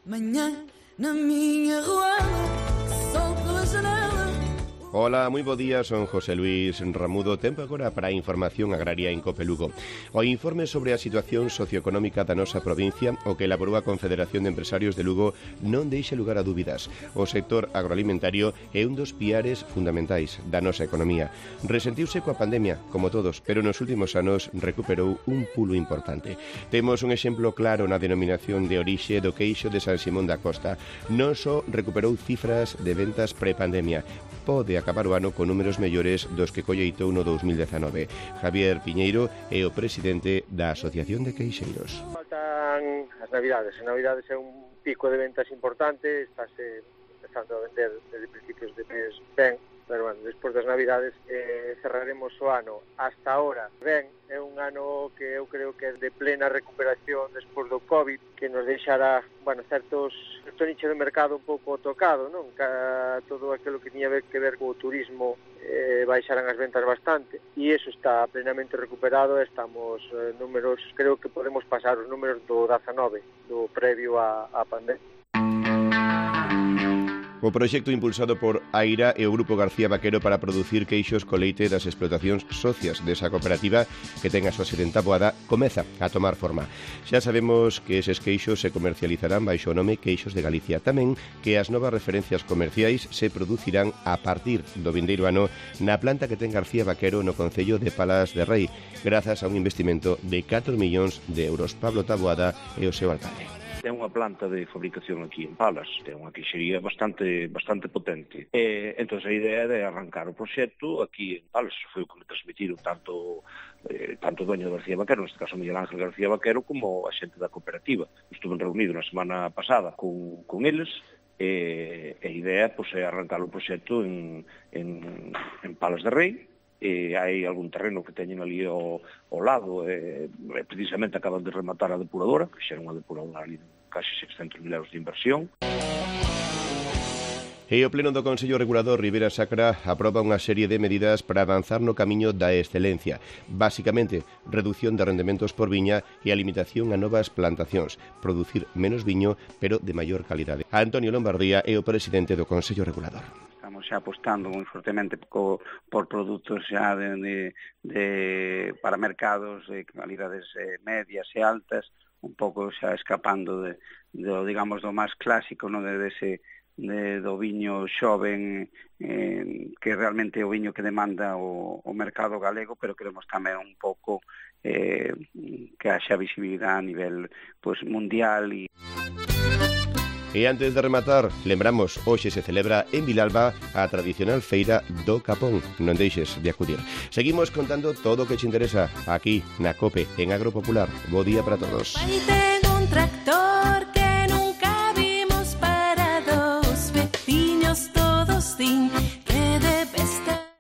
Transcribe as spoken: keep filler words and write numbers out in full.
Manhã na minha rua, sol pela janela. Ola, moi bo día, son José Luis Ramudo. Tempo agora para a información agraria en Cope Lugo. O informe sobre a situación socioeconómica da nosa provincia, o que elaborou a Confederación de Empresarios de Lugo, non deixa lugar a dúbidas. O sector agroalimentario é un dos piares fundamentais da nosa economía. Resentiuse coa pandemia, como todos, pero nos últimos anos recuperou un pulo importante. Temos un exemplo claro na denominación de orixe do queixo de San Simón da Costa. Non só recuperou cifras de ventas pre-pandemia, pode acabar o ano con números mellores dos que colleitou no dous mil dezanove. Javier Piñeiro é o presidente da Asociación de Queixeiros. Faltan as Navidades. As Navidades é un pico de ventas importante, estáse empezando a vender desde principios de mes ben, pero bueno, despois das Navidades eh, cerraremos o ano. Hasta ahora, ben, é un ano que eu creo que é de plena recuperación despois do COVID, que nos deixará, bueno, certos, certo nicho de mercado un pouco tocado, non? Ca, todo aquilo que tiña que ver co turismo eh, baixaran as ventas bastante, e iso está plenamente recuperado. Estamos eh, números, creo que podemos pasar os números do dezanove, do previo á, á pandemia. O proxecto impulsado por AIRA e o Grupo García Vaquero para producir queixos co leite das explotacións socias desa cooperativa que ten a súa sede en Taboada comeza a tomar forma. Xa sabemos que eses queixos se comercializarán baixo o nome Queixos de Galicia. Tamén que as novas referencias comerciais se producirán a partir do vindeiro ano na planta que ten García Vaquero no concello de Palas de Rei, grazas a un investimento de catro millóns de euros. Pablo Taboada é o seu alcalde. É unha planta de fabricación aquí en Palas, é unha queixería bastante bastante potente. E, entón, a idea é de arrancar o proxecto aquí en Palas. Foi o que me transmitiron tanto eh, tanto o dueño de García Vaquero, neste caso Miguel Ángel García Vaquero, como a xente da cooperativa. Estuve reunido na semana pasada con, con eles, e a idea pois, é arrancar o proxecto en, en, en Palas de Rei. E hai algún terreno que teñen ali ao, ao lado, e, e precisamente acaban de rematar a depuradora, que xa é unha depuradora ali de casi seiscentos mil euros de inversión. E o Pleno do Consello Regulador Ribera Sacra aproba unha serie de medidas para avanzar no camiño da excelencia. Básicamente, reducción de rendementos por viña e a limitación a novas plantacións. Producir menos viño, pero de maior calidade. Antonio Lombardía é o presidente do Consello Regulador. Estamos xa apostando moi fortemente co, por produtos xa de, de, de, para mercados de calidades eh, medias e altas, un pouco xa escapando de, de digamos, do máis clásico, no, de ese de, do viño xoven, eh, que realmente é o viño que demanda o, o mercado galego, pero queremos tamén un pouco eh, que haxa visibilidade a nivel pues, mundial. E E antes de rematar, lembramos, hoxe se celebra en Vilalba a tradicional feira do Capón. Non deixes de acudir. Seguimos contando todo o que te interesa aquí na COPE, en Agropopular. Bo día para todos. Aí ten un tractor